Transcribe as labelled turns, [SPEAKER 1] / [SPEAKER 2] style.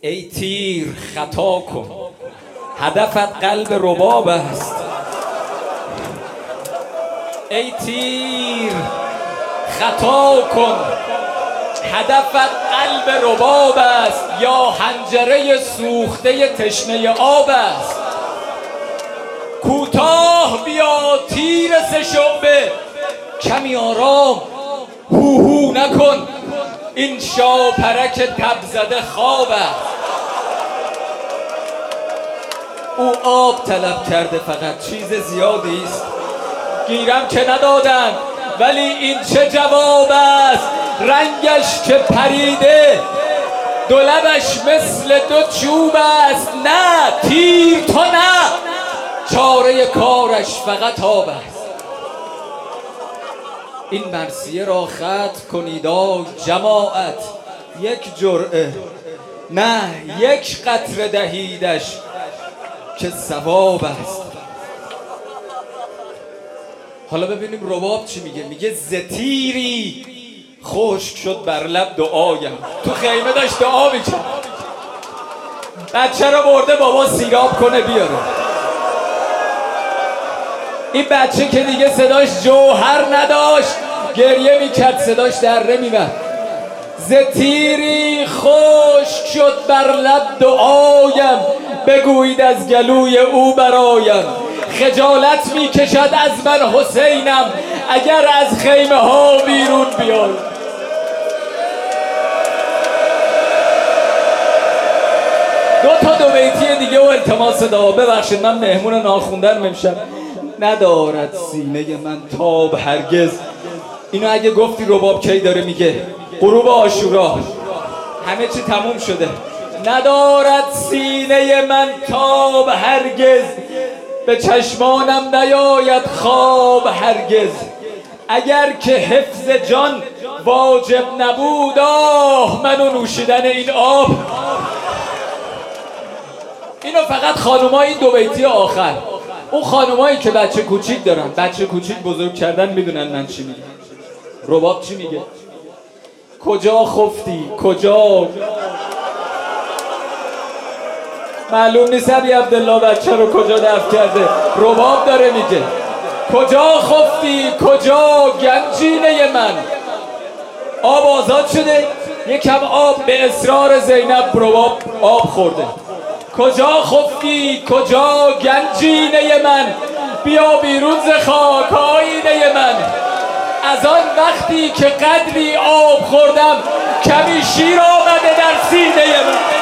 [SPEAKER 1] ای تیر خطا کن، هدفت قلب رباب است. ای تیر خطا کن، هدفت قلب رباب است، یا حنجره سوخته تشنه آب است. کوتاه بیا تیر سه شعبه، کمی آرام هو نکن، این شاپرک تب زده خواب است. او آب طلب کرده فقط، چیز زیادی است گیرم که ندادن، ولی این چه جواب است. رنگش که پریده، دو لبش مثل دو چوب است. نه تیر تو نه، چاره کارش فقط آب است. این مرثیه را ختم کنید جماعت، یک جرعه نه یک قطره دهیدش که ثواب است. حالا ببینیم رباب چی میگه. میگه ز تیری خشک شد بر لب دعایم. تو خیمه داشت دعا میکرد، بچه رو برده بابا سیراب کنه بیاره. این بچه که دیگه صداش جوهر نداشت، گریه میکرد، صداش دره میبرد. ز تیری خشک شد بر لب دعایم، بگویید از گلوی او برایم. خجالت میکشد از من حسینم، اگر از خیمه ها بیرون بیای. دو بیتی دیگه و التماس دعا. ببخشید من مهمون ناخوندن امشب. ندارد سینه من تاب هرگز. اینو اگه گفتی رباب کی داره میگه؟ غروب عاشورا، همه چی تموم شده. ندارد سینه من تاب هرگز، به چشمانم نیاید خواب هرگز. اگر که حفظ جان واجب نبود، آه منو نوشیدن این آب. اینو فقط خانومای این دو بیتی آخر، اون خانومایی که بچه کوچیک دارن، بچه کوچیک بزرگ کردن، میدونن من چی میگم. رباب چی میگه؟ کجا خفتی کجا؟ معلوم نیست علی عبدالله بچه رو کجا دفن کرده. رباب داره میگه کجا خفتی کجا گنجینه من. آب آزاد شده، یکم آب به اصرار زینب رباب آب خورده. کجا خفتی کجا گنجینه من، بیا بیرون ز خاک آیینه من. از آن وقتی که قدری آب خوردم، کمی شیر آمده در سینه من.